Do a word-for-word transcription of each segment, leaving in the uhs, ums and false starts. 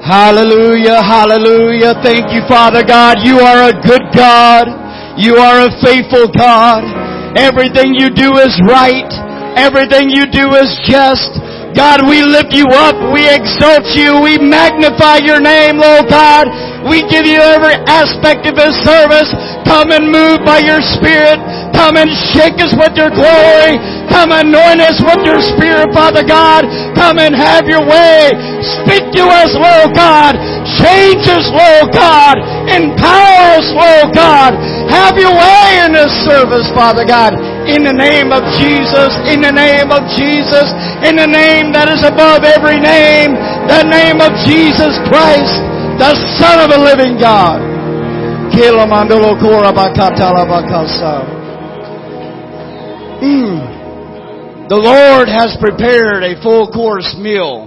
Hallelujah, hallelujah. Thank you, Father God. You are a good God. You are a faithful God. Everything you do is right. Everything you do is just. God, we lift you up. We exalt you. We magnify your name, Lord God. We give you every aspect of His service. Come and move by your Spirit. Come and shake us with your glory. Come anoint us with your Spirit, Father God. Come and have your way. Speak to us, Lord God. Change us, Lord God. Empower us, Lord God. Have your way in this service, Father God. In the name of Jesus, in the name of Jesus, in the name that is above every name, the name of Jesus Christ, the Son of the living God. Mm. The Lord has prepared a full course meal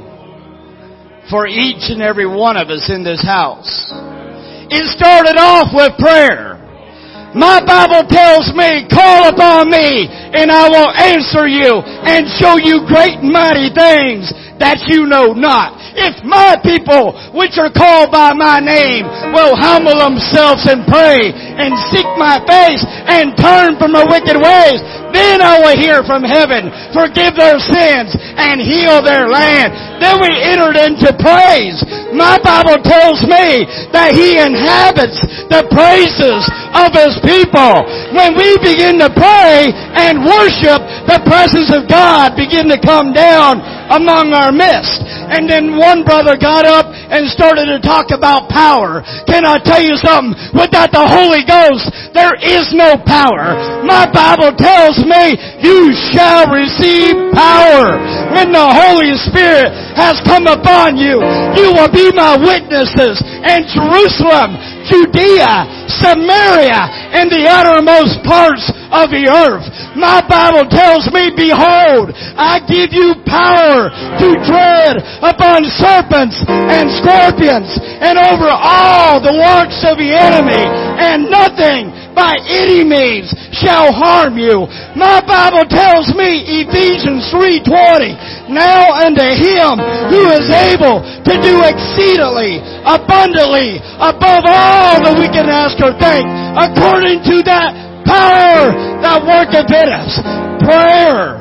for each and every one of us in this house. It started off with prayer. My Bible tells me, call upon me and I will answer you and show you great and mighty things that you know not. If my people, which are called by my name, will humble themselves and pray and seek my face and turn from their wicked ways, then I will hear from heaven, forgive their sins, and heal their land. Then we entered into praise. My Bible tells me that He inhabits the praises of His people. When we begin to pray and worship, the presence of God begin to come down among our midst. And then one brother got up and started to talk about power. Can I tell you something? Without the Holy Ghost, there is no power. My Bible tells me you shall receive power. When the Holy Spirit has come upon you, you will be my witnesses in Jerusalem, Judea, Samaria, and the uttermost parts of the earth. My Bible tells me, behold, I give you power to tread upon serpents and scorpions and over all the works of the enemy, and nothing by any means shall harm you. My Bible tells me, Ephesians three twenty, now unto Him who is able to do exceedingly, abundantly, above all that we can ask or think, according to that power that worketh in us. Prayer.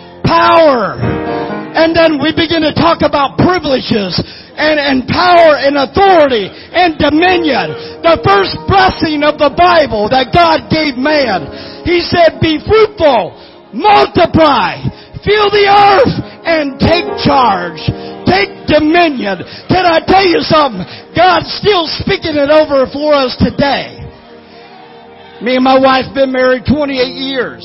Power. And then we begin to talk about privileges and, and power and authority and dominion. The first blessing of the Bible that God gave man. He said, be fruitful, multiply, fill the earth, and take charge. Take dominion. Can I tell you something? God's still speaking it over for us today. Me and my wife been married twenty-eight years.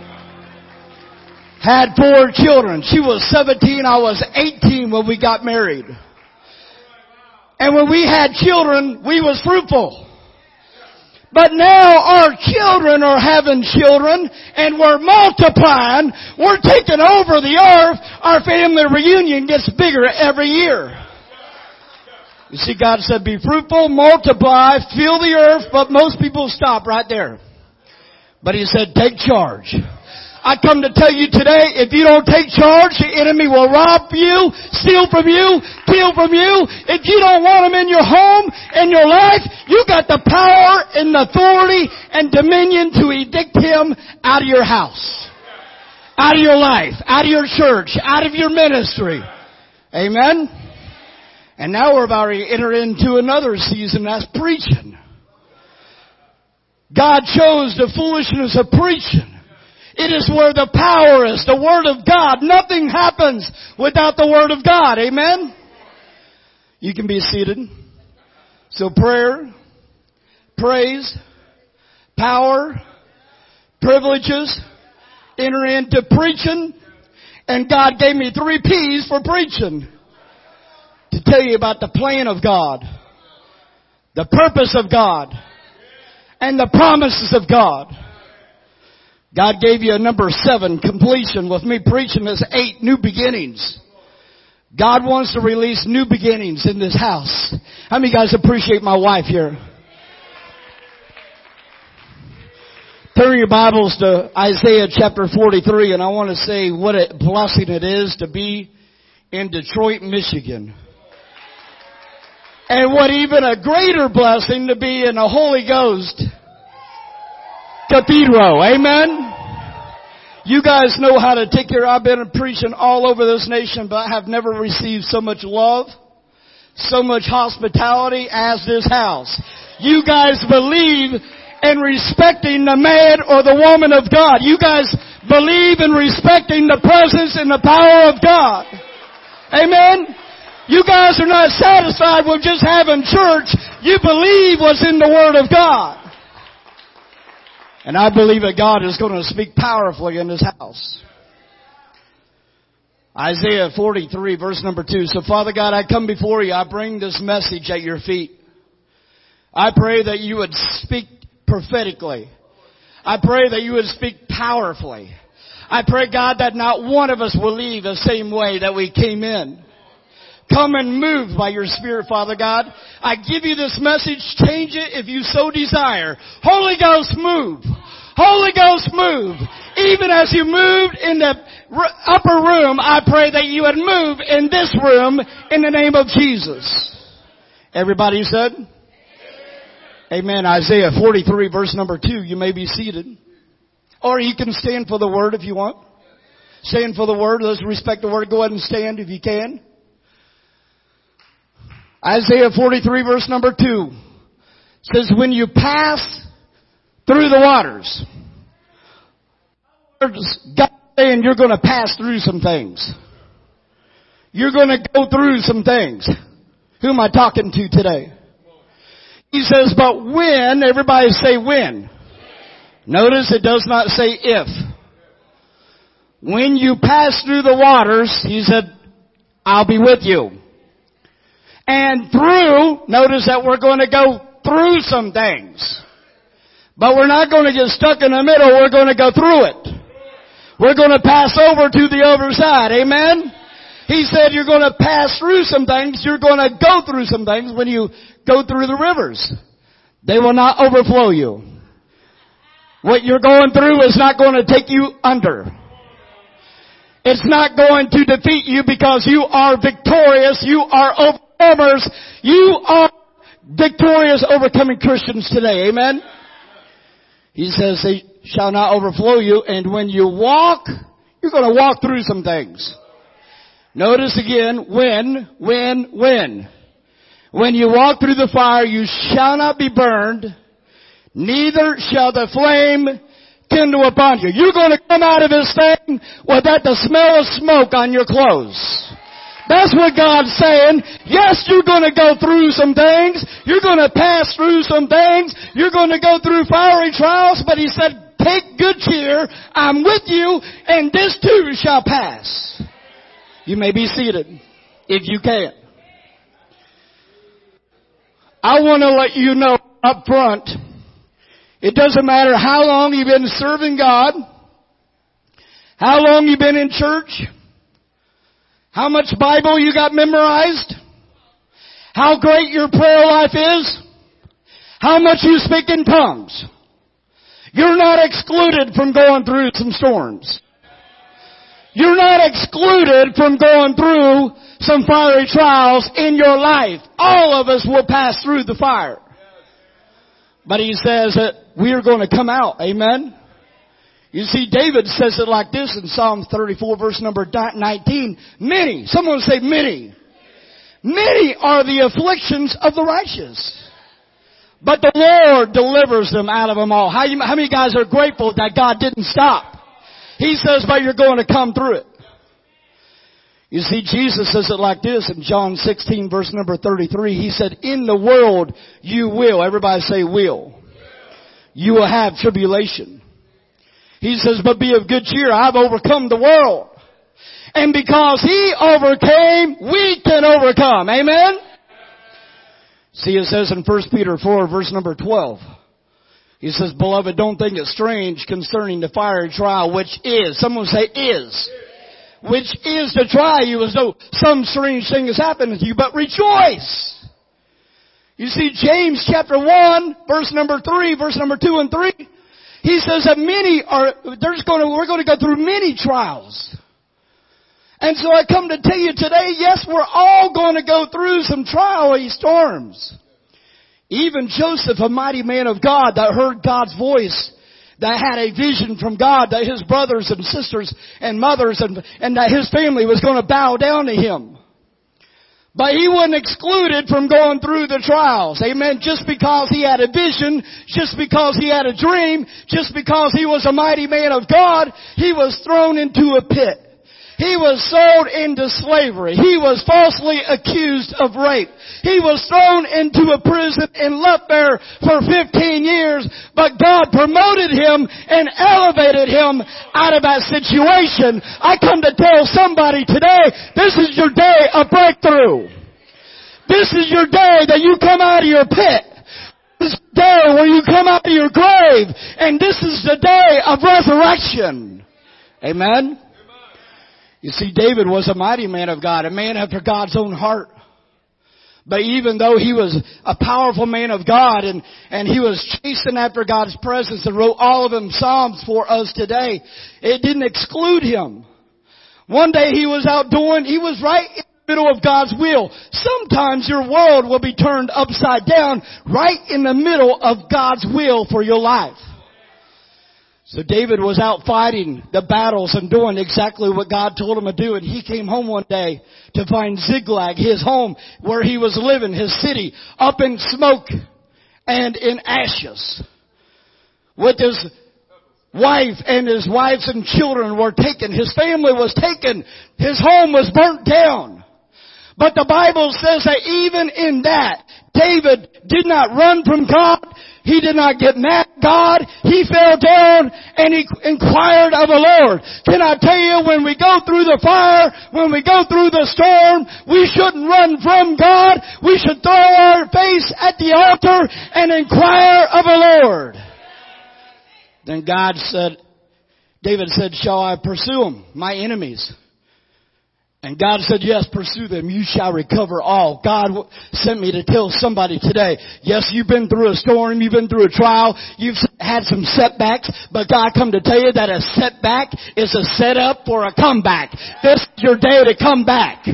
Had four children. She was seventeen, I was eighteen when we got married. And when we had children, we was fruitful. But now our children are having children and we're multiplying. We're taking over the earth. Our family reunion gets bigger every year. You see, God said, be fruitful, multiply, fill the earth, but most people stop right there. But He said, take charge. I come to tell you today, if you don't take charge, the enemy will rob you, steal from you, kill from you. If you don't want Him in your home, in your life, you got the power and the authority and dominion to evict Him out of your house, out of your life, out of your church, out of your ministry. Amen? And now we're about to enter into another season, that's preaching. God chose the foolishness of preaching. It is where the power is, the Word of God. Nothing happens without the Word of God. Amen? You can be seated. So prayer, praise, power, privileges, enter into preaching. And God gave me three P's for preaching. To tell you about the plan of God, the purpose of God, and the promises of God. God gave you a number seven, completion. With me preaching is eight, new beginnings. God wants to release new beginnings in this house. How many of you guys appreciate my wife here? Turn your Bibles to Isaiah chapter forty-three, and I want to say what a blessing it is to be in Detroit, Michigan. And what even a greater blessing to be in a Holy Ghost cathedral. Amen? You guys know how to take care. I've been preaching all over this nation, but I have never received so much love, so much hospitality as this house. You guys believe in respecting the man or the woman of God. You guys believe in respecting the presence and the power of God. Amen? You guys are not satisfied with just having church. You believe what's in the Word of God. And I believe that God is going to speak powerfully in this house. Isaiah forty-three, verse number two. So, Father God, I come before you. I bring this message at your feet. I pray that you would speak prophetically. I pray that you would speak powerfully. I pray, God, that not one of us will leave the same way that we came in. Come and move by your Spirit, Father God. I give you this message. Change it if you so desire. Holy Ghost, move. Holy Ghost, move. Even as you moved in the upper room, I pray that you would move in this room in the name of Jesus. Everybody said? Amen. Isaiah forty-three, verse number two. You may be seated. Or you can stand for the word if you want. Stand for the word. Let's respect the word. Go ahead and stand if you can. Isaiah forty-three, verse number two says, when you pass through the waters, God saying you're going to pass through some things. You're going to go through some things. Who am I talking to today? He says, but when, everybody say when. Notice it does not say if. When you pass through the waters, he said, I'll be with you. And through, notice that we're going to go through some things. But we're not going to get stuck in the middle, we're going to go through it. We're going to pass over to the other side, amen? He said you're going to pass through some things, you're going to go through some things when you go through the rivers. They will not overflow you. What you're going through is not going to take you under. It's not going to defeat you because you are victorious. You are overcomers. You are victorious, overcoming Christians today. Amen? He says they shall not overflow you. And when you walk, you're going to walk through some things. Notice again, when, when, when. When you walk through the fire, you shall not be burned, neither shall the flame kindle upon you. You're going to come out of this thing without the smell of smoke on your clothes. That's what God's saying. Yes, you're going to go through some things. You're going to pass through some things. You're going to go through fiery trials. But he said, take good cheer. I'm with you, and this too shall pass. You may be seated if you can. I want to let you know up front, it doesn't matter how long you've been serving God, how long you've been in church, how much Bible you got memorized, how great your prayer life is, how much you speak in tongues. You're not excluded from going through some storms. You're not excluded from going through some fiery trials in your life. All of us will pass through the fire. But he says that we are going to come out. Amen? You see, David says it like this in Psalm thirty-four, verse number nineteen. Many, someone say many. Many are the afflictions of the righteous, but the Lord delivers them out of them all. How, you, how many guys are grateful that God didn't stop? He says, but you're going to come through it. You see, Jesus says it like this in John sixteen, verse number thirty-three. He said, in the world you will, everybody say will, you will have tribulation. He says, but be of good cheer, I've overcome the world. And because He overcame, we can overcome. Amen? See, it says in First Peter four, verse number twelve. He says, beloved, don't think it strange concerning the fiery trial, which is, someone say is, which is to try you as though some strange thing has happened to you, but rejoice. You see, James chapter one, verse number three, verse number two and three, he says that many are, there's going to, we're going to go through many trials. And so I come to tell you today, yes, we're all going to go through some trial storms. Even Joseph, a mighty man of God that heard God's voice, that had a vision from God that his brothers and sisters and mothers and, and that his family was going to bow down to him. But he wasn't excluded from going through the trials. Amen. Just because he had a vision, just because he had a dream, just because he was a mighty man of God, he was thrown into a pit. He was sold into slavery. He was falsely accused of rape. He was thrown into a prison and left there for fifteen years, but God promoted him and elevated him out of that situation. I come to tell somebody today, this is your day of breakthrough. This is your day that you come out of your pit. This is the day where you come out of your grave. And this is the day of resurrection. Amen. You see, David was a mighty man of God, a man after God's own heart. But even though he was a powerful man of God and, and he was chasing after God's presence and wrote all of them Psalms for us today, it didn't exclude him. One day he was out doing, he was right in the middle of God's will. Sometimes your world will be turned upside down right in the middle of God's will for your life. So David was out fighting the battles and doing exactly what God told him to do. And he came home one day to find Ziklag, his home, where he was living, his city, up in smoke and in ashes. With his wife and his wives and children were taken. His family was taken. His home was burnt down. But the Bible says that even in that, David did not run from God. He did not get mad at God. He fell down and he inquired of the Lord. Can I tell you, when we go through the fire, when we go through the storm, we shouldn't run from God. We should throw our face at the altar and inquire of the Lord. Then God said, David said, shall I pursue them, my enemies? And God said, yes, pursue them. You shall recover all. God sent me to tell somebody today, yes, you've been through a storm. You've been through a trial. You've had some setbacks. But God come to tell you that a setback is a setup for a comeback. This is your day to come back.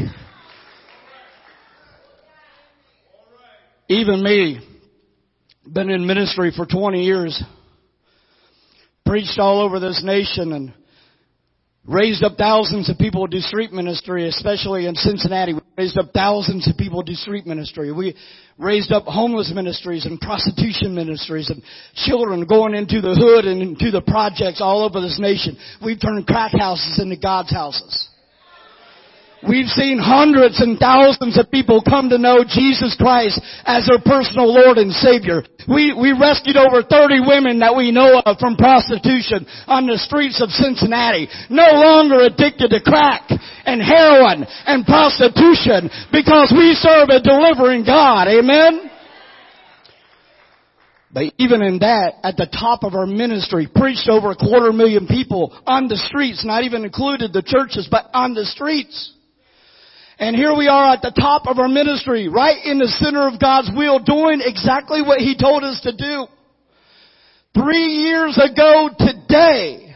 Even me, been in ministry for twenty years, preached all over this nation and raised up thousands of people to do street ministry, especially in Cincinnati. We raised up thousands of people to do street ministry. We raised up homeless ministries and prostitution ministries and children going into the hood and into the projects all over this nation. We've turned crack houses into God's houses. We've seen hundreds and thousands of people come to know Jesus Christ as their personal Lord and Savior. We, we rescued over thirty women that we know of from prostitution on the streets of Cincinnati. No longer addicted to crack and heroin and prostitution because we serve a delivering God. Amen? But even in that, at the top of our ministry, preached over a quarter million people on the streets, not even included the churches, but on the streets. And here we are at the top of our ministry, right in the center of God's will, doing exactly what He told us to do. Three years ago today,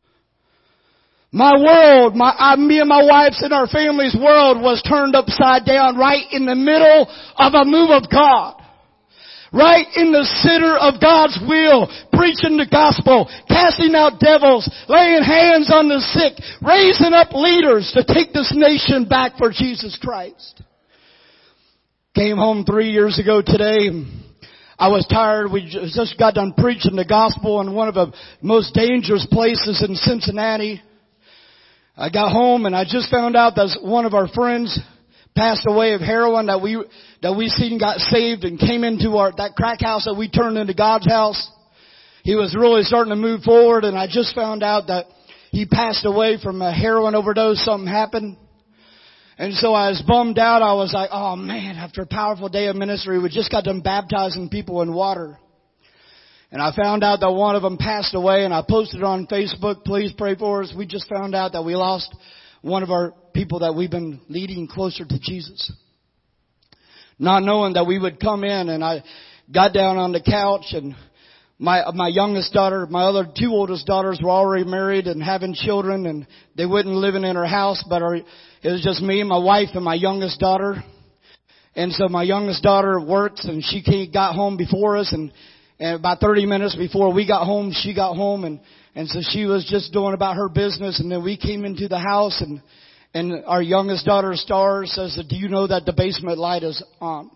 my world, my, I, me and my wife's and our family's world was turned upside down right in the middle of a move of God. Right in the center of God's will, preaching the gospel, casting out devils, laying hands on the sick, raising up leaders to take this nation back for Jesus Christ. Came home three years ago today. I was tired. We just got done preaching the gospel in one of the most dangerous places in Cincinnati. I got home and I just found out that one of our friends passed away of heroin that we that we seen got saved and came into our that crack house that we turned into God's house. He was really starting to move forward, and I just found out that he passed away from a heroin overdose. Something happened. And so I was bummed out. I was like, oh man, after a powerful day of ministry, we just got done baptizing people in water. And I found out that one of them passed away, and I posted it on Facebook. Please pray for us. We just found out that we lost one of our people that we've been leading closer to Jesus. Not knowing that we would come in, and I got down on the couch and My my youngest daughter, my other two oldest daughters were already married and having children, and they weren't living in our house, but our, it was just me and my wife and my youngest daughter. And so my youngest daughter works, and she came, got home before us, and, and about thirty minutes before we got home, she got home, and and so she was just doing about her business, and then we came into the house, and and our youngest daughter, Star, says, "Do you know that the basement light is on?"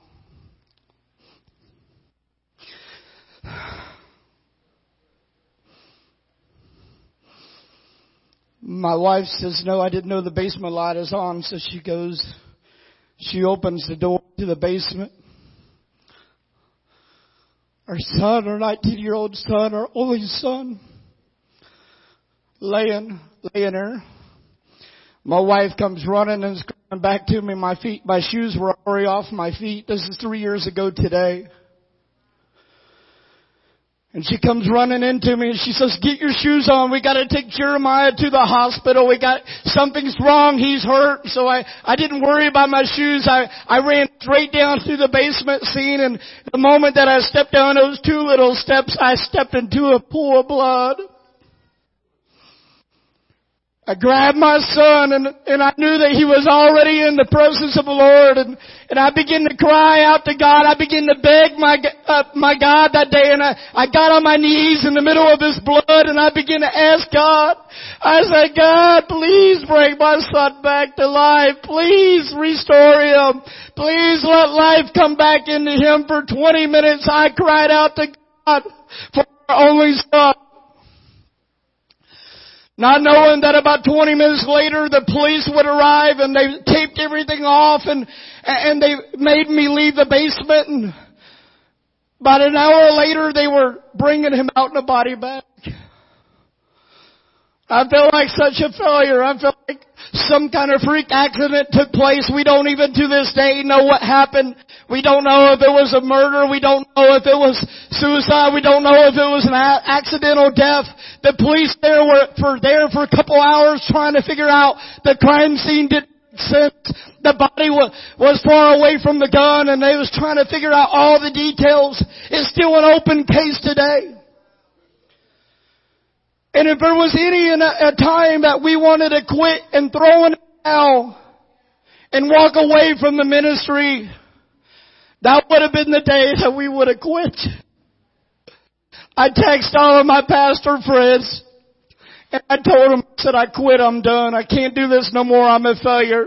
My wife says, "No, I didn't know the basement light is on." So she goes, she opens the door to the basement. Our son, our nineteen-year-old son, our only son, laying, laying there. My wife comes running and is coming back to me. My feet, my shoes were already off my feet. This is three years ago today. And she comes running into me and she says, "Get your shoes on. We got to take Jeremiah to the hospital. We got, something's wrong. He's hurt." So I, I didn't worry about my shoes. I, I ran straight down through the basement scene, and the moment that I stepped down those two little steps, I stepped into a pool of blood. I grabbed my son, and, and I knew that he was already in the presence of the Lord, and, and I began to cry out to God. I began to beg my, uh, my God that day, and I, I got on my knees in the middle of this blood, and I began to ask God. I said, "God, please bring my son back to life. Please restore him. Please let life come back into him." For twenty minutes, I cried out to God for our only son. Not knowing that about twenty minutes later, the police would arrive and they taped everything off and, and they made me leave the basement. And about an hour later, they were bringing him out in a body bag. I felt like such a failure. I felt like some kind of freak accident took place. We don't even to this day know what happened. We don't know if it was a murder. We don't know if it was suicide. We don't know if it was an a- accidental death. The police there were for there for a couple hours trying to figure out the crime scene didn't make sense. The body was, was far away from the gun, and they was trying to figure out all the details. It's still an open case today. And if there was any in a, a time that we wanted to quit and throw in the towel and walk away from the ministry, that would have been the day that we would have quit. I texted all of my pastor friends and I told them, I said, "I quit, I'm done. I can't do this no more. I'm a failure."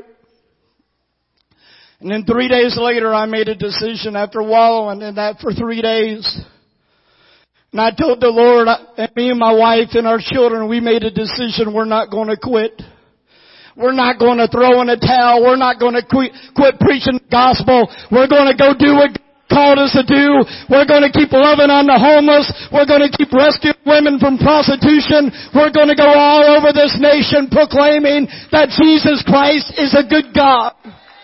And then three days later, I made a decision after wallowing in that for three days. And I told the Lord, and me and my wife and our children, we made a decision. We're not going to quit. We're not going to throw in a towel. We're not going to quit, quit preaching the gospel. We're going to go do what God called us to do. We're going to keep loving on the homeless. We're going to keep rescuing women from prostitution. We're going to go all over this nation proclaiming that Jesus Christ is a good God.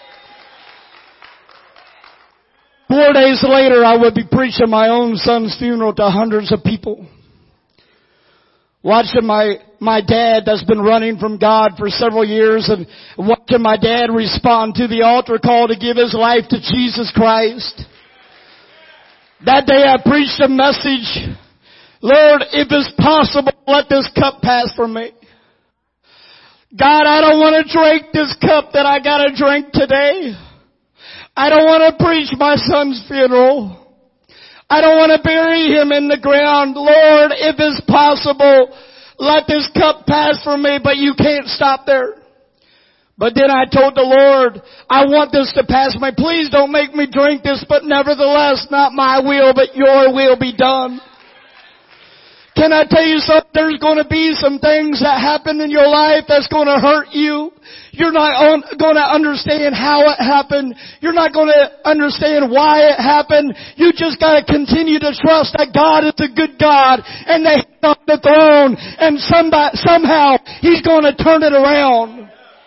Four days later, I would be preaching my own son's funeral to hundreds of people. Watching my, my dad that's been running from God for several years, and watching my dad respond to the altar call to give his life to Jesus Christ. That day I preached a message, "Lord, if it's possible, let this cup pass from me. God, I don't want to drink this cup that I gotta drink today. I don't want to preach my son's funeral. I don't want to bury him in the ground. Lord, if it's possible, let this cup pass from me," but you can't stop there. But then I told the Lord, "I want this to pass me. Please don't make me drink this, but nevertheless, not my will, but your will be done." Can I tell you something? There's going to be some things that happen in your life that's going to hurt you. You're not going to understand how it happened. You're not going to understand why it happened. You just got to continue to trust that God is a good God and that He's on the throne, and somebody, somehow He's going to turn it around.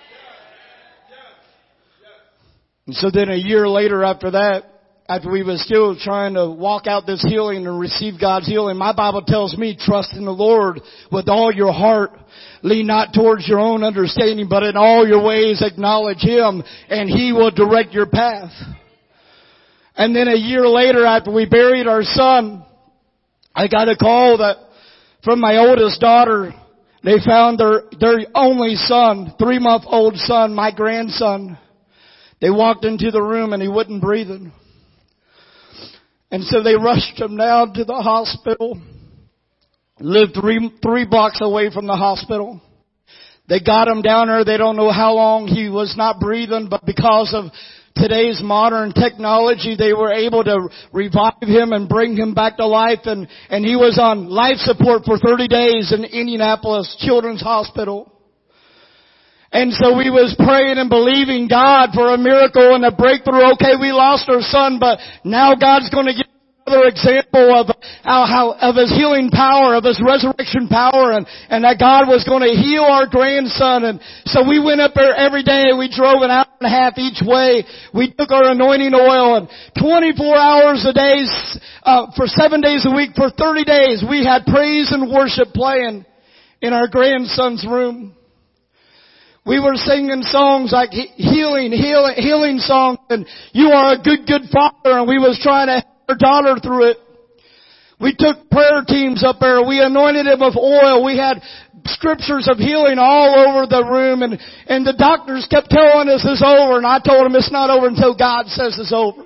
And so then a year later after that, after we were still trying to walk out this healing and receive God's healing, my Bible tells me, "Trust in the Lord with all your heart. Lean not towards your own understanding, but in all your ways acknowledge Him, and He will direct your path." And then a year later, after we buried our son, I got a call that from my oldest daughter. They found their, their only son, three month old son, my grandson. They walked into the room and he wasn't breathing. And so they rushed him down to the hospital. Lived three, three blocks away from the hospital. They got him down there. They don't know how long he was not breathing, but because of today's modern technology, they were able to revive him and bring him back to life. And, and he was on life support for thirty days in Indianapolis Children's Hospital. And so we was praying and believing God for a miracle and a breakthrough. Okay, we lost our son, but now God's going to give another example of how, how of His healing power, of His resurrection power, and, and that God was going to heal our grandson. And so we went up there every day and we drove an hour and a half each way. We took our anointing oil, and twenty-four hours a day, uh, for seven days a week, for thirty days, we had praise and worship playing in our grandson's room. We were singing songs like healing, healing, healing songs, and you are a good, good father, and we was trying to help our daughter through it. We took prayer teams up there. We anointed him with oil. We had scriptures of healing all over the room, and, and the doctors kept telling us it's over, and I told them it's not over until God says it's over.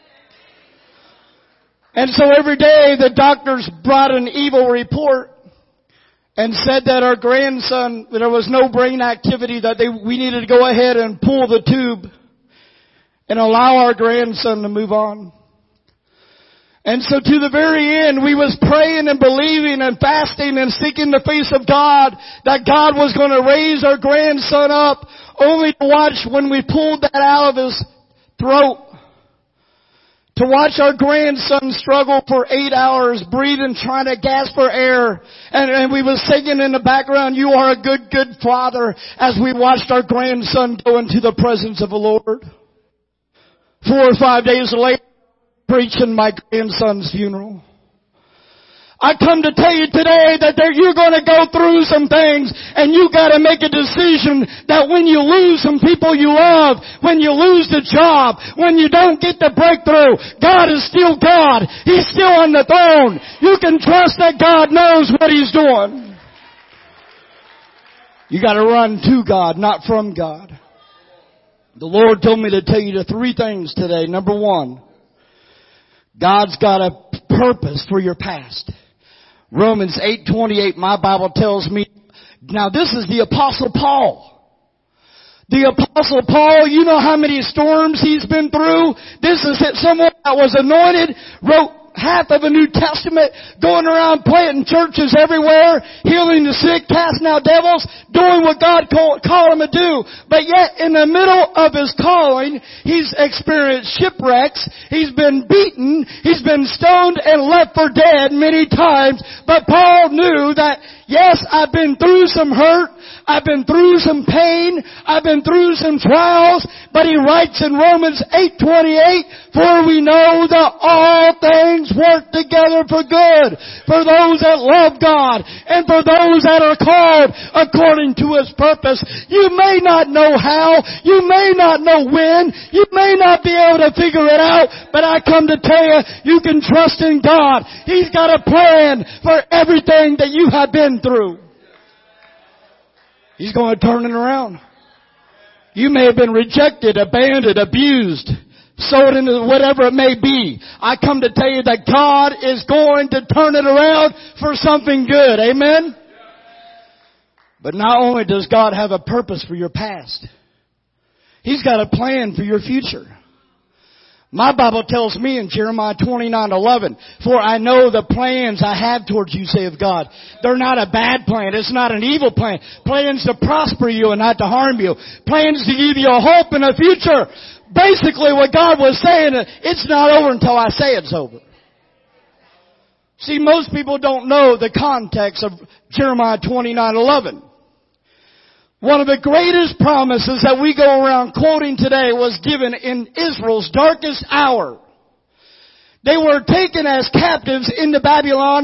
And so every day the doctors brought an evil report and said that our grandson, there was no brain activity, that they, we needed to go ahead and pull the tube and allow our grandson to move on. And so to the very end, we was praying and believing and fasting and seeking the face of God, that God was going to raise our grandson up, only to watch when we pulled that out of his throat, to watch our grandson struggle for eight hours, breathing, trying to gasp for air. And, and we was singing in the background, you are a good, good father, as we watched our grandson go into the presence of the Lord. Four or five days later, preaching my grandson's funeral. I come to tell you today that there, you're going to go through some things, and you got to make a decision that when you lose some people you love, when you lose the job, when you don't get the breakthrough, God is still God. He's still on the throne. You can trust that God knows what He's doing. You got to run to God, not from God. The Lord told me to tell you the three things today. Number one, God's got a purpose for your past. Romans eight twenty-eight, my Bible tells me, now this is the Apostle Paul. The Apostle Paul, you know how many storms he's been through? This is someone that was anointed, wrote half of a New Testament, going around planting churches everywhere, healing the sick, casting out devils, doing what God called, called him to do. But yet, in the middle of his calling, he's experienced shipwrecks, he's been beaten, he's been stoned and left for dead many times. But Paul knew that, yes, I've been through some hurt, I've been through some pain, I've been through some trials, but he writes in Romans eight twenty-eight, for we know that all things work together for good, for those that love God, and for those that are called according to His purpose. You may not know how, you may not know when, you may not be able to figure it out, but I come to tell you, you can trust in God. He's got a plan for everything that you have been through. He's going to turn it around. You may have been rejected, abandoned, abused, sold into whatever it may be. I come to tell you that God is going to turn it around for something good. Amen? But not only does God have a purpose for your past, He's got a plan for your future. My Bible tells me in Jeremiah twenty-nine eleven, for I know the plans I have towards you, saith God. They're not a bad plan. It's not an evil plan. Plans to prosper you and not to harm you. Plans to give you a hope and a future. Basically what God was saying, it's not over until I say it's over. See, most people don't know the context of Jeremiah twenty-nine eleven. One of the greatest promises that we go around quoting today was given in Israel's darkest hour. They were taken as captives into Babylon,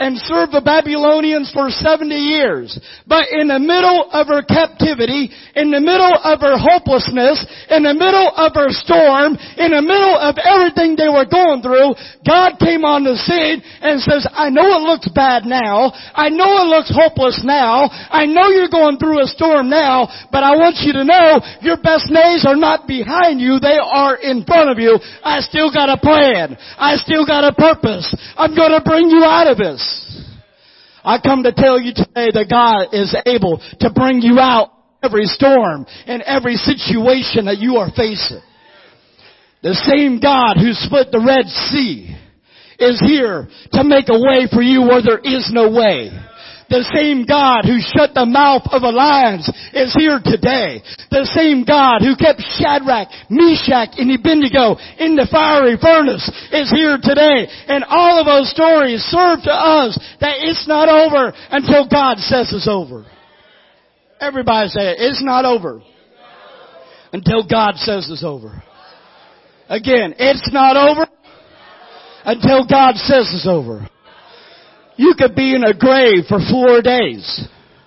and served the Babylonians for seventy years. But in the middle of her captivity, in the middle of her hopelessness, in the middle of her storm, in the middle of everything they were going through, God came on the scene and says, I know it looks bad now. I know it looks hopeless now. I know you're going through a storm now, but I want you to know your best days are not behind you. They are in front of you. I still got a plan. I still got a purpose. I'm going to bring you out of this. I come to tell you today that God is able to bring you out of every storm and every situation that you are facing. The same God who split the Red Sea is here to make a way for you where there is no way. The same God who shut the mouth of the lions is here today. The same God who kept Shadrach, Meshach, and Abednego in the fiery furnace is here today. And all of those stories serve to us that it's not over until God says it's over. Everybody say it. It's not over until God says it's over. Again, it's not over until God says it's over. You could be in a grave for four days.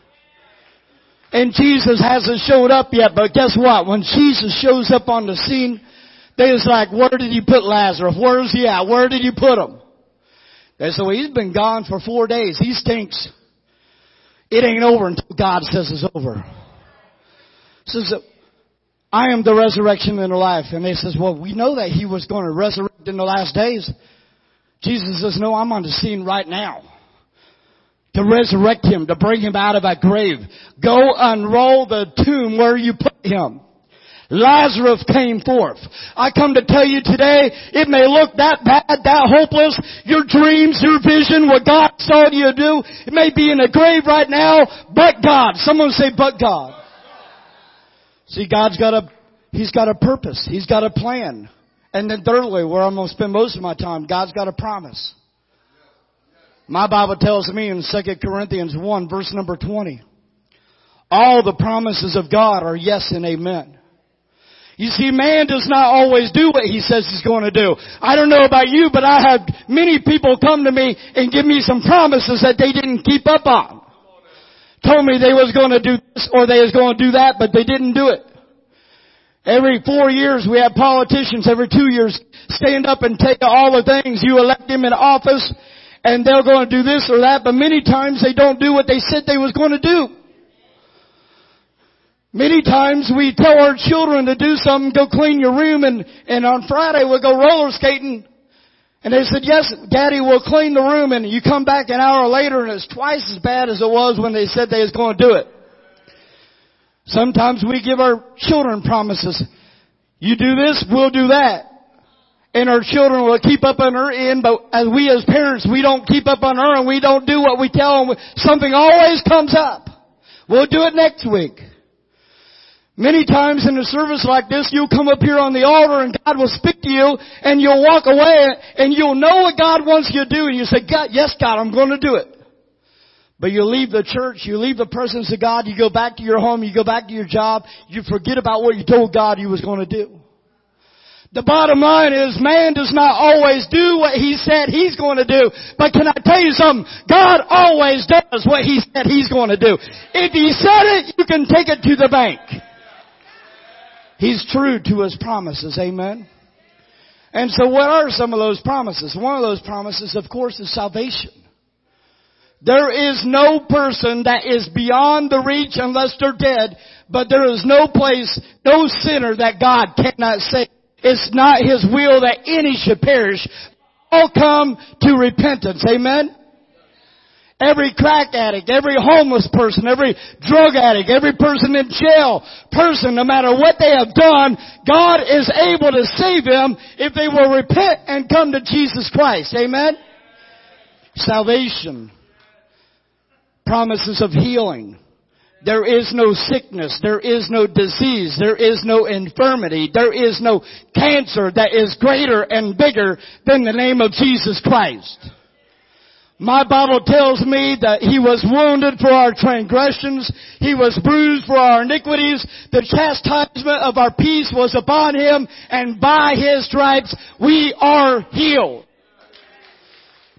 And Jesus hasn't showed up yet, but guess what? When Jesus shows up on the scene, they was like, where did you put Lazarus? Where's he at? Where did you put him? They said, well, he's been gone for four days. He stinks. It ain't over until God says it's over. Says, I am the resurrection and the life. And they says, well, we know that he was going to resurrect in the last days. Jesus says, no, I'm on the scene right now. To resurrect him, to bring him out of that grave. Go unroll the tomb where you put him. Lazarus came forth. I come to tell you today, it may look that bad, that hopeless, your dreams, your vision, what God saw you do, it may be in a grave right now, but God. Someone say, but God. See, God's got a, He's got a purpose. He's got a plan. And then thirdly, where I'm going to spend most of my time, God's got a promise. My Bible tells me in Second Corinthians one, verse number twenty, all the promises of God are yes and amen. You see, man does not always do what he says he's going to do. I don't know about you, but I have many people come to me and give me some promises that they didn't keep up on. Told me they was going to do this or they was going to do that, but they didn't do it. Every four years we have politicians, every two years, stand up and take all the things. You elect them in office and they're going to do this or that, but many times they don't do what they said they was going to do. Many times we tell our children to do something, go clean your room, and, and on Friday we'll go roller skating. And they said, yes, Daddy, we'll clean the room, and you come back an hour later and it's twice as bad as it was when they said they was going to do it. Sometimes we give our children promises. You do this, we'll do that. And our children will keep up on our end, but as we as parents, we don't keep up on our end. We don't do what we tell them. Something always comes up. We'll do it next week. Many times in a service like this, you'll come up here on the altar and God will speak to you and you'll walk away and you'll know what God wants you to do and you say, God, yes, God, I'm going to do it. But you leave the church, you leave the presence of God, you go back to your home, you go back to your job, you forget about what you told God you was going to do. The bottom line is man does not always do what he said he's going to do. But can I tell you something? God always does what he said he's going to do. If he said it, you can take it to the bank. He's true to his promises. Amen. And so what are some of those promises? One of those promises, of course, is salvation. There is no person that is beyond the reach unless they're dead, but there is no place, no sinner that God cannot save. It's not His will that any should perish. All come to repentance. Amen? Every crack addict, every homeless person, every drug addict, every person in jail, person, no matter what they have done, God is able to save them if they will repent and come to Jesus Christ. Amen? Salvation. Promises of healing. There is no sickness. There is no disease. There is no infirmity. There is no cancer that is greater and bigger than the name of Jesus Christ. My Bible tells me that He was wounded for our transgressions. He was bruised for our iniquities. The chastisement of our peace was upon Him, and by His stripes we are healed.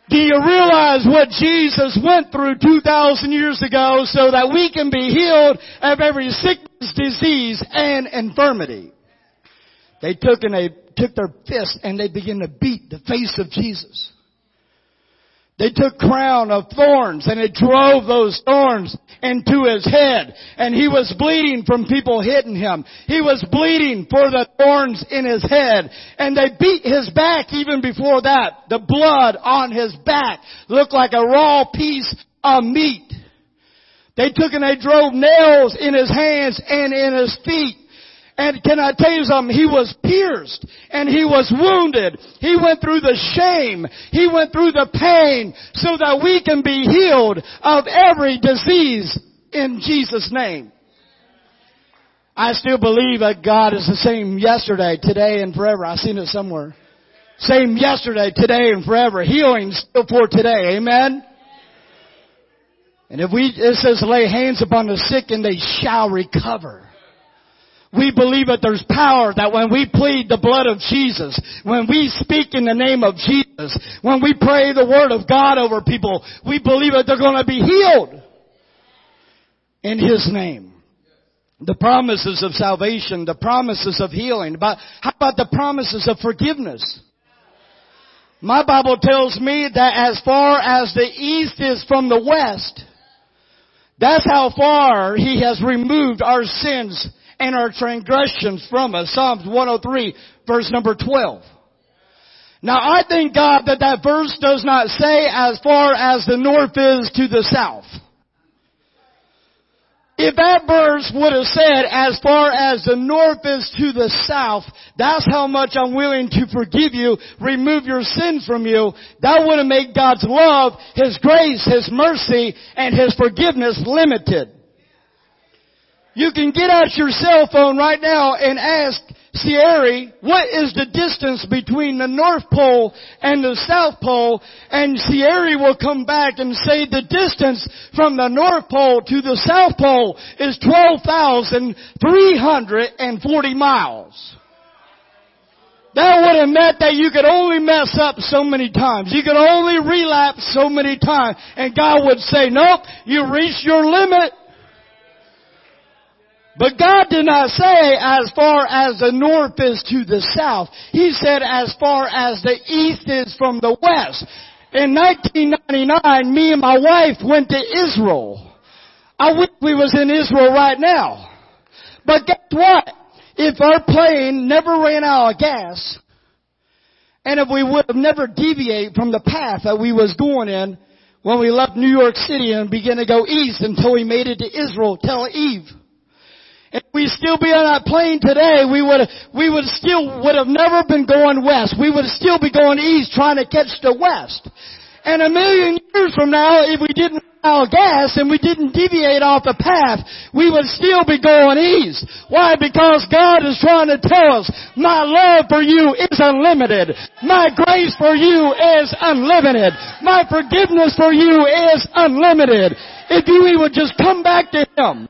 Do you realize what Jesus went through two thousand years ago so that we can be healed of every sickness, disease, and infirmity? They took and they took their fist and they began to beat the face of Jesus. They took crown of thorns and it drove those thorns into his head. And he was bleeding from people hitting him. He was bleeding for the thorns in his head. And they beat his back even before that. The blood on his back looked like a raw piece of meat. They took and they drove nails in his hands and in his feet. And can I tell you something? He was pierced and he was wounded. He went through the shame. He went through the pain so that we can be healed of every disease in Jesus' name. I still believe that God is the same yesterday, today, and forever. I've seen it somewhere. Same yesterday, today, and forever. Healing still for today. Amen? And if we, it says lay hands upon the sick and they shall recover. We believe that there's power, that when we plead the blood of Jesus, when we speak in the name of Jesus, when we pray the word of God over people, we believe that they're going to be healed in His name. The promises of salvation, the promises of healing. But how about the promises of forgiveness? My Bible tells me that as far as the east is from the west, that's how far He has removed our sins and our transgressions from us. Psalms one oh three, verse number twelve. Now I thank God that that verse does not say as far as the north is to the south. If that verse would have said as far as the north is to the south, that's how much I'm willing to forgive you, remove your sins from you, that would have made God's love, His grace, His mercy, and His forgiveness limited. You can get out your cell phone right now and ask Siri, what is the distance between the North Pole and the South Pole? And Siri will come back and say the distance from the North Pole to the South Pole is twelve thousand three hundred forty miles. That would have meant that you could only mess up so many times. You could only relapse so many times. And God would say, nope, you reached your limit. But God did not say as far as the north is to the south. He said as far as the east is from the west. In nineteen ninety-nine, me and my wife went to Israel. I wish we was in Israel right now. But guess what? If our plane never ran out of gas, and if we would have never deviated from the path that we was going in when we left New York City and began to go east until we made it to Israel, Tel Aviv. If we still be on that plane today, we would we would still would have never been going west. We would still be going east trying to catch the west. And a million years from now, if we didn't run out of gas and we didn't deviate off the path, we would still be going east. Why? Because God is trying to tell us, my love for you is unlimited. My grace for you is unlimited. My forgiveness for you is unlimited. If you would just come back to Him.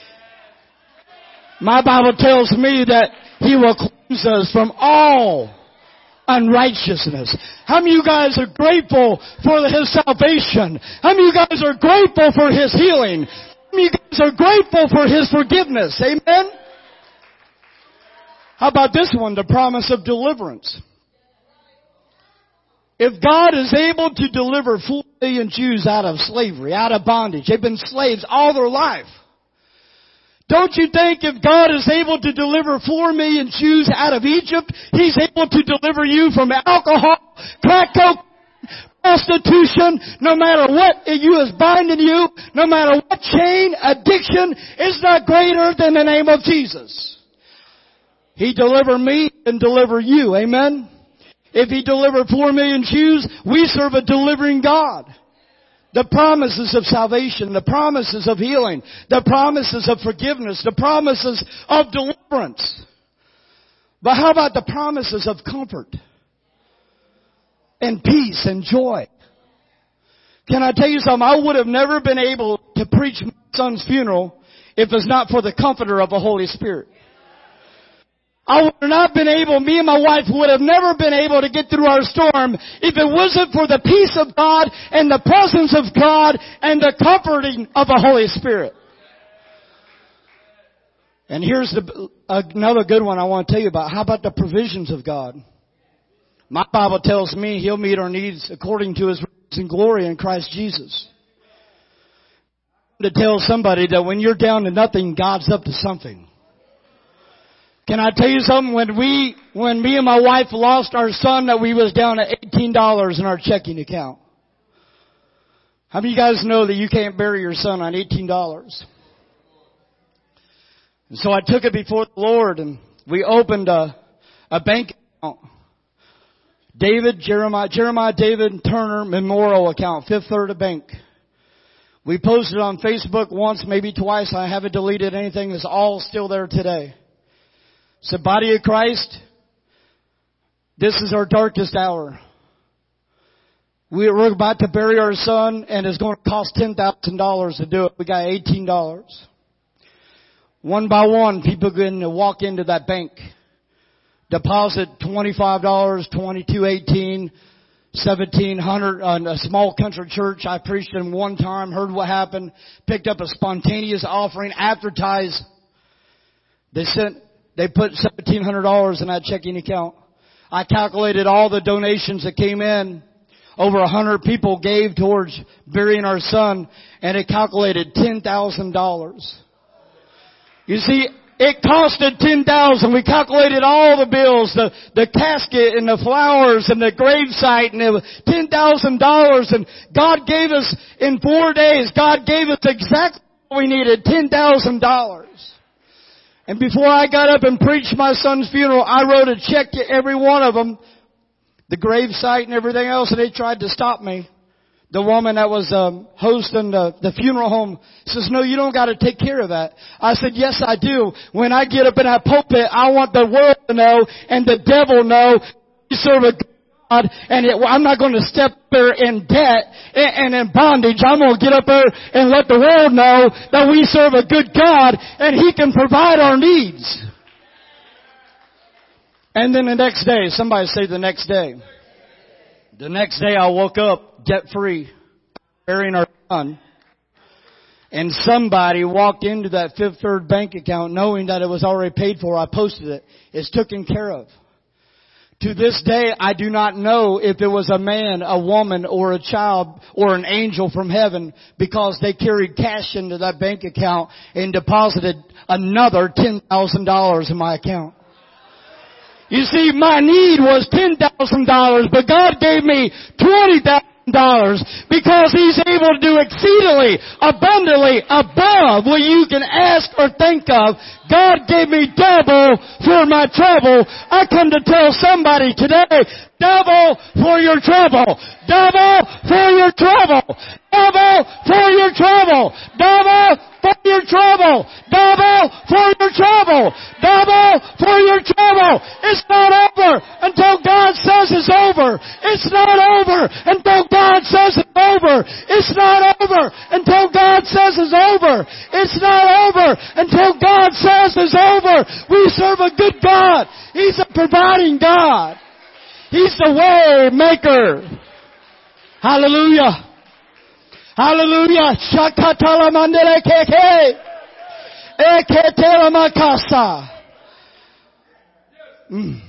My Bible tells me that He will cleanse us from all unrighteousness. How many of you guys are grateful for His salvation? How many of you guys are grateful for His healing? How many of you guys are grateful for His forgiveness? Amen? How about this one? The promise of deliverance. If God is able to deliver four million Jews out of slavery, out of bondage, they've been slaves all their life. Don't you think if God is able to deliver four million Jews out of Egypt, He's able to deliver you from alcohol, crack cocaine, prostitution, no matter what you is binding you, no matter what chain, addiction, is not greater than the name of Jesus. He delivered me and deliver you. Amen? If He delivered four million Jews, we serve a delivering God. The promises of salvation, the promises of healing, the promises of forgiveness, the promises of deliverance. But how about the promises of comfort and peace and joy? Can I tell you something? I would have never been able to preach my son's funeral if it's not for the comforter of the Holy Spirit. I would have not been able, me and my wife would have never been able to get through our storm if it wasn't for the peace of God and the presence of God and the comforting of the Holy Spirit. And here's the, another good one I want to tell you about. How about the provisions of God? My Bible tells me He'll meet our needs according to His riches and glory in Christ Jesus. To tell somebody that when you're down to nothing, God's up to something. Can I tell you something? When we, when me and my wife lost our son, that we was down to eighteen dollars in our checking account. How many of you guys know that you can't bury your son on eighteen dollars? And so I took it before the Lord and we opened a, a bank account. David, Jeremiah, Jeremiah David Turner Memorial Account, Fifth Third Bank. We posted on Facebook once, maybe twice. I haven't deleted anything. It's all still there today. So, body of Christ, this is our darkest hour. We're about to bury our son, and it's going to cost ten thousand dollars to do it. We got eighteen dollars. One by one, people going to walk into that bank, deposit twenty-five dollars, twenty-two eighteen, seventeen hundred. On a small country church I preached in one time, heard what happened, picked up a spontaneous offering, advertised. They sent. They put seventeen hundred dollars in that checking account. I calculated all the donations that came in. Over a hundred people gave towards burying our son, and it calculated ten thousand dollars. You see, it costed ten thousand dollars. We calculated all the bills, the, the casket and the flowers and the gravesite, and it was ten thousand dollars. And God gave us, in four days, God gave us exactly what we needed, ten thousand dollars. And before I got up and preached my son's funeral, I wrote a check to every one of them, the grave site and everything else, and they tried to stop me. The woman that was um, hosting the, the funeral home says, "No, you don't got to take care of that." I said, "Yes, I do. When I get up in that pulpit, I want the world to know and the devil know we serve a God, and it, I'm not going to step there in debt and, and in bondage. I'm going to get up there and let the world know that we serve a good God and He can provide our needs." And then the next day, somebody say the next day. The next day I woke up debt free, burying our son. And somebody walked into that Fifth Third bank account knowing that it was already paid for. I posted it. It's taken care of. To this day, I do not know if it was a man, a woman, or a child, or an angel from heaven, because they carried cash into that bank account and deposited another ten thousand dollars in my account. You see, my need was ten thousand dollars, but God gave me twenty thousand dollars because He's able to do exceedingly, abundantly, above what you can ask or think of. God gave me double for my trouble. I come to tell somebody today, double for your trouble. Double for your trouble. Double for your trouble. Double for your trouble. Double for your trouble. Double for your trouble. It's not over until God says it's over. It's not over until God says it's over. It's not over until God says it's over. It's not over until God says it's over. We serve a good God. He's a providing God. He's the way maker. Hallelujah. Hallelujah. Shakatala mandele keke. Eketela makasa. Mm.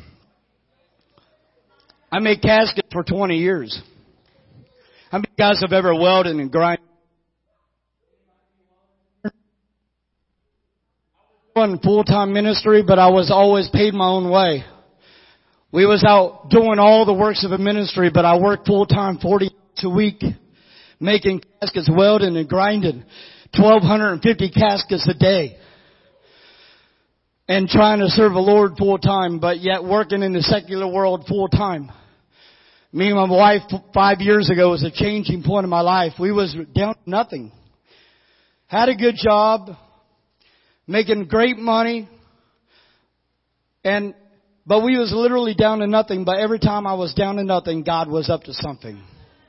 I made caskets for twenty years. How many guys have ever welded and grinded? I wasn't full-time ministry, but I was always paid my own way. We was out doing all the works of a ministry, but I worked full-time forty hours a week, making caskets, welding and grinding, twelve fifty caskets a day. And trying to serve the Lord full-time, but yet working in the secular world full-time. Me and my wife five years ago was a changing point in my life. We was down to nothing. Had a good job, making great money, and but we was literally down to nothing. But every time I was down to nothing, God was up to something.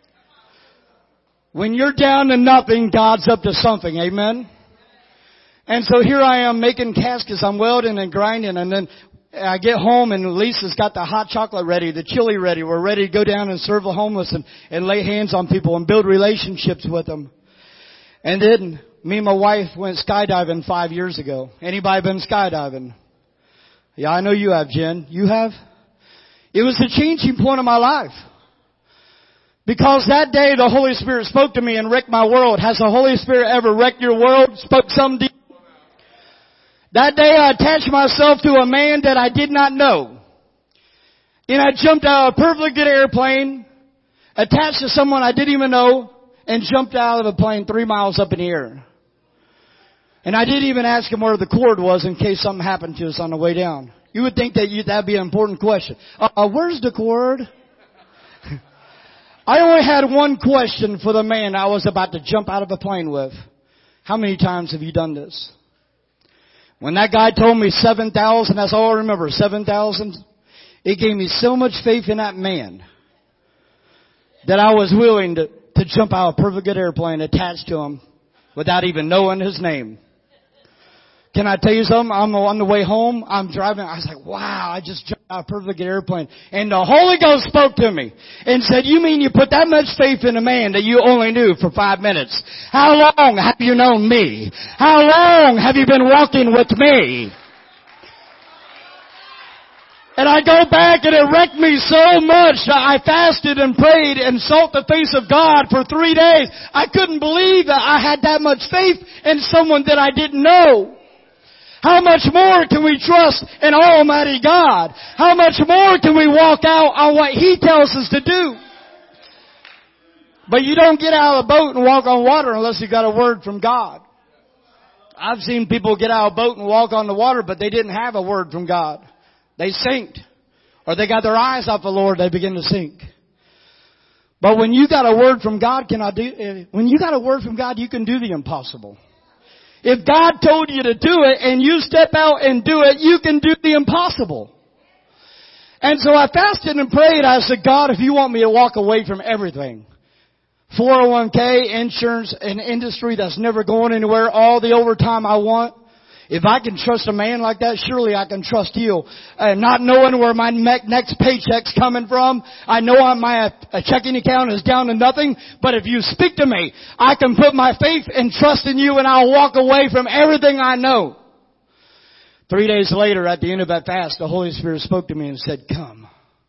When you're down to nothing, God's up to something. Amen? And so here I am making caskets. I'm welding and grinding. And then I get home and Lisa's got the hot chocolate ready, the chili ready. We're ready to go down and serve the homeless and, and lay hands on people and build relationships with them. And then me and my wife went skydiving five years ago. Anybody been skydiving? Yeah, I know you have, Jen. You have? It was the changing point of my life. Because that day the Holy Spirit spoke to me and wrecked my world. Has the Holy Spirit ever wrecked your world? Spoke some deep? That day I attached myself to a man that I did not know. And I jumped out of a perfectly good airplane, attached to someone I didn't even know, and jumped out of a plane three miles up in the air. And I didn't even ask him where the cord was in case something happened to us on the way down. You would think that you, that'd be an important question. Uh, where's the cord? I only had one question for the man I was about to jump out of a plane with. How many times have you done this? When that guy told me seven thousand, that's all I remember, seven thousand, it gave me so much faith in that man that I was willing to, to jump out of a perfect good airplane attached to him without even knowing his name. Can I tell you something? I'm on the way home. I'm driving. I was like, wow, I just jumped out of a perfect good airplane. And the Holy Ghost spoke to me and said, you mean you put that much faith in a man that you only knew for five minutes? How long have you known me? How long have you been walking with me? And I go back and it wrecked me so much. I fasted and prayed and sought the face of God for three days. I couldn't believe that I had that much faith in someone that I didn't know. How much more can we trust in Almighty God? How much more can we walk out on what He tells us to do? But you don't get out of the boat and walk on water unless you got a word from God. I've seen people get out of a boat and walk on the water, but they didn't have a word from God. They sinked. Or they got their eyes off the Lord, they begin to sink. But when you got a word from God, can I do, when you got a word from God, you can do the impossible. If God told you to do it and you step out and do it, you can do the impossible. And so I fasted and prayed. I said, God, if you want me to walk away from everything, four oh one k, insurance, an industry that's never going anywhere, all the overtime I want, if I can trust a man like that, surely I can trust you. Uh, not knowing where my ne- next paycheck's coming from. I know my uh, checking account is down to nothing. But if you speak to me, I can put my faith and trust in you and I'll walk away from everything I know. Three days later, at the end of that fast, the Holy Spirit spoke to me and said, come.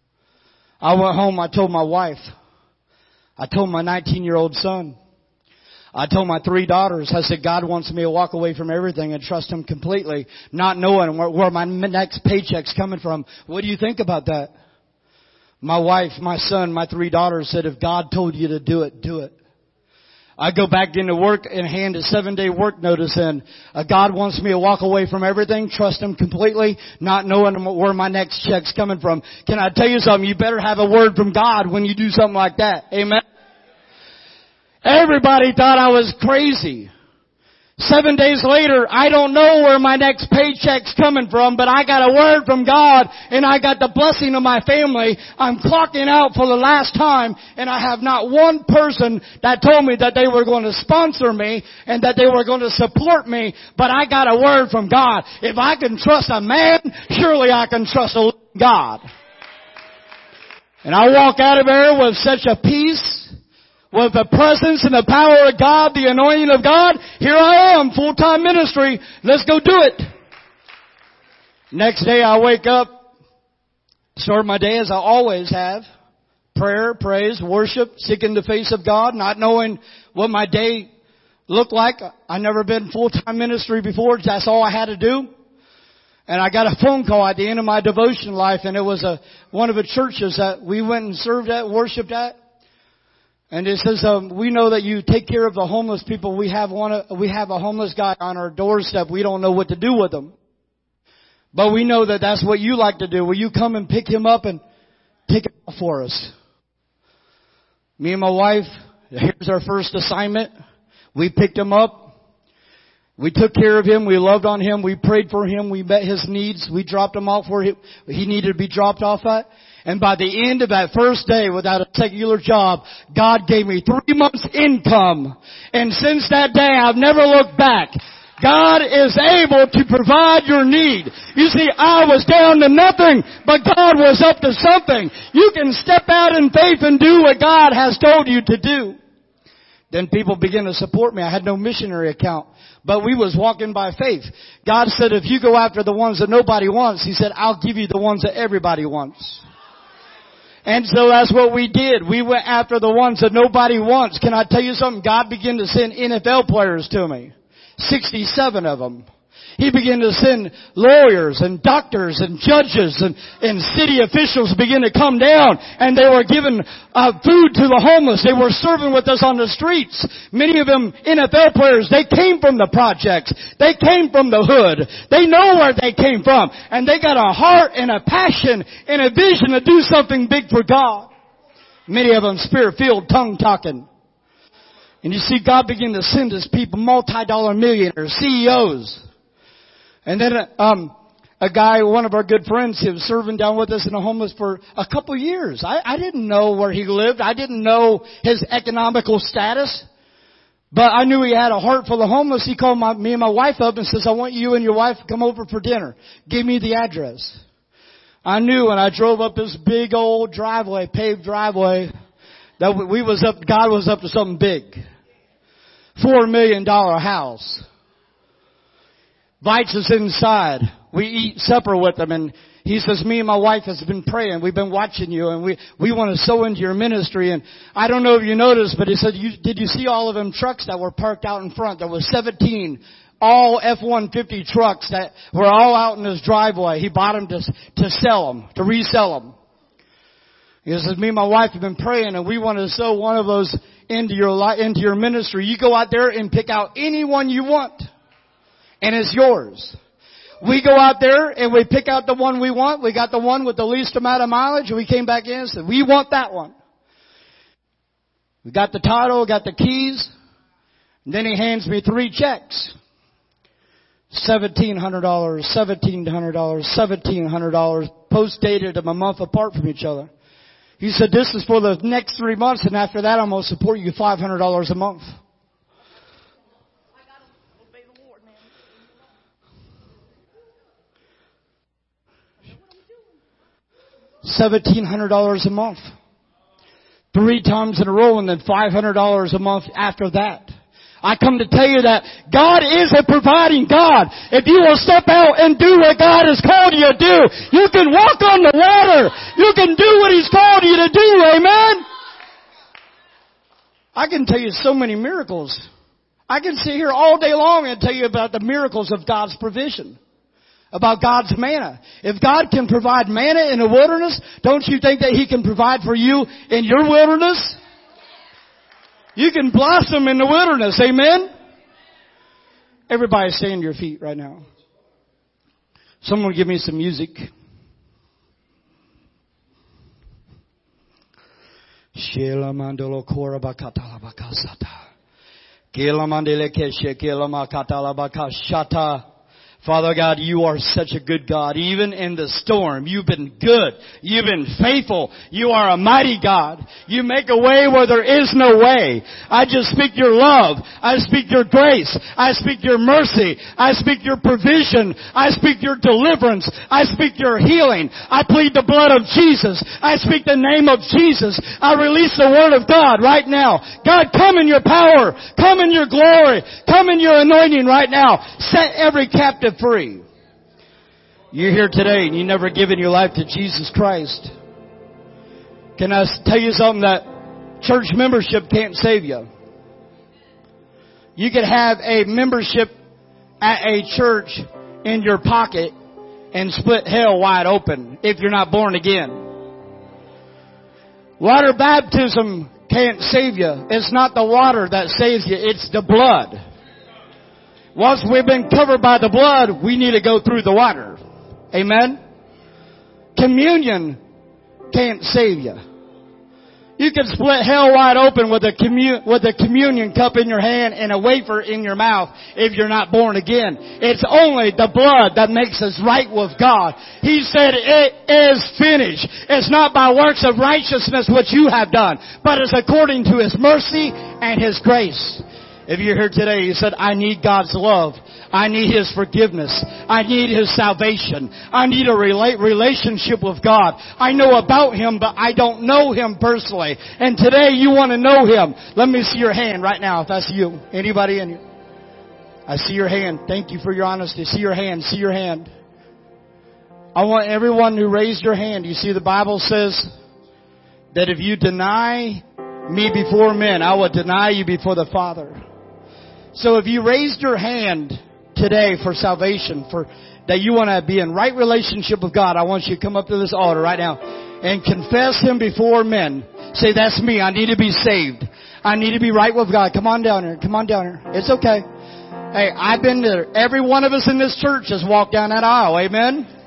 I went home. I told my wife. I told my nineteen-year-old son. I told my three daughters, I said, God wants me to walk away from everything and trust Him completely, not knowing where, where my next paycheck's coming from. What do you think about that? My wife, my son, my three daughters said, if God told you to do it, do it. I go back into work and hand a seven-day work notice in. Uh, God wants me to walk away from everything, trust Him completely, not knowing where my next check's coming from. Can I tell you something? You better have a word from God when you do something like that. Amen? Everybody thought I was crazy. Seven days later, I don't know where my next paycheck's coming from, but I got a word from God and I got the blessing of my family. I'm clocking out for the last time and I have not one person that told me that they were going to sponsor me and that they were going to support me, but I got a word from God. If I can trust a man, surely I can trust a God. And I walk out of there with such a peace, with the presence and the power of God, the anointing of God. Here I am, full-time ministry. Let's go do it. Next day I wake up, start my day as I always have. Prayer, praise, worship, seeking the face of God, not knowing what my day looked like. I never been full-time ministry before. That's all I had to do. And I got a phone call at the end of my devotion life, and it was a one of the churches that we went and served at, worshiped at. And it says, um, we know that you take care of the homeless people. We have one, we have a homeless guy on our doorstep. We don't know what to do with him. But we know that that's what you like to do. Will you come and pick him up and take him off for us? Me and my wife, here's our first assignment. We picked him up. We took care of him. We loved on him. We prayed for him. We met his needs. We dropped him off where he, he needed to be dropped off at. And by the end of that first day, without a secular job, God gave me three months income. And since that day, I've never looked back. God is able to provide your need. You see, I was down to nothing, but God was up to something. You can step out in faith and do what God has told you to do. Then people began to support me. I had no missionary account, but we was walking by faith. God said, if you go after the ones that nobody wants, He said, I'll give you the ones that everybody wants. And so that's what we did. We went after the ones that nobody wants. Can I tell you something? God began to send N F L players to me. sixty-seven of them. He began to send lawyers and doctors and judges and, and city officials began to come down, and they were giving uh, food to the homeless. They were serving with us on the streets. Many of them N F L players, they came from the projects. They came from the hood. They know where they came from. And they got a heart and a passion and a vision to do something big for God. Many of them spirit-filled, tongue-talking. And you see, God began to send His people, multi-dollar millionaires, C E Os. And then um, a guy, one of our good friends, he was serving down with us in the homeless for a couple of years. I, I didn't know where he lived. I didn't know his economical status. But I knew he had a heart for the homeless. He called my, me and my wife up and says, I want you and your wife to come over for dinner. Give me the address. I knew when I drove up this big old driveway, paved driveway, that we was up, God was up to something big. Four million dollar house. Invites us inside. We eat supper with him, and he says, me and my wife has been praying. We've been watching you, and we, we want to sow into your ministry. And I don't know if you noticed, but he said, you, did you see all of them trucks that were parked out in front? There was seventeen all F one fifty trucks that were all out in his driveway. He bought them to, to sell them, to resell them. He says, me and my wife have been praying, and we want to sow one of those into your li- into your ministry. You go out there and pick out anyone you want, and it's yours. We go out there and we pick out the one we want. We got the one with the least amount of mileage, and we came back in and said, we want that one. We got the title, got the keys, and then he hands me three checks. seventeen hundred dollars, seventeen hundred dollars, seventeen hundred dollars, post-dated them a month apart from each other. He said, this is for the next three months, and after that I'm going to support you five hundred dollars a month. seventeen hundred dollars a month. Three times in a row, and then five hundred dollars a month after that. I come to tell you that God is a providing God. If you will step out and do what God has called you to do, you can walk on the water. You can do what He's called you to do. Amen? I can tell you so many miracles. I can sit here all day long and tell you about the miracles of God's provision. About God's manna. If God can provide manna in the wilderness, don't you think that He can provide for you in your wilderness? You can blossom in the wilderness. Amen? Everybody stand to your feet right now. Someone give me some music. Shela mandolo kora bakatala bakasata. Kela mandele keshe kela makatala bakashata. Father God, you are such a good God. Even in the storm, you've been good. You've been faithful. You are a mighty God. You make a way where there is no way. I just speak your love. I speak your grace. I speak your mercy. I speak your provision. I speak your deliverance. I speak your healing. I plead the blood of Jesus. I speak the name of Jesus. I release the word of God right now. God, come in your power. Come in your glory. Come in your anointing right now. Set every captive free. You're here today and you never given your life to Jesus Christ. Can I tell you something? That church membership can't save you. You could have a membership at a church in your pocket and split hell wide open if you're not born again. Water baptism can't save you. It's not the water that saves you. It's the blood. Once we've been covered by the blood, we need to go through the water. Amen? Communion can't save you. You can split hell wide open with a, commun- with a communion cup in your hand and a wafer in your mouth if you're not born again. It's only the blood that makes us right with God. He said it is finished. It's not by works of righteousness which you have done, but it's according to His mercy and His grace. If you're here today, you said, I need God's love. I need His forgiveness. I need His salvation. I need a rela- relationship with God. I know about Him, but I don't know Him personally. And today you want to know Him. Let me see your hand right now if that's you. Anybody in here? I see your hand. Thank you for your honesty. See your hand. See your hand. I want everyone who raised your hand. You see, the Bible says that if you deny me before men, I will deny you before the Father. So if you raised your hand today for salvation, for that you want to be in right relationship with God, I want you to come up to this altar right now and confess Him before men. Say, that's me. I need to be saved. I need to be right with God. Come on down here. Come on down here. It's okay. Hey, I've been there. Every one of us in this church has walked down that aisle. Amen.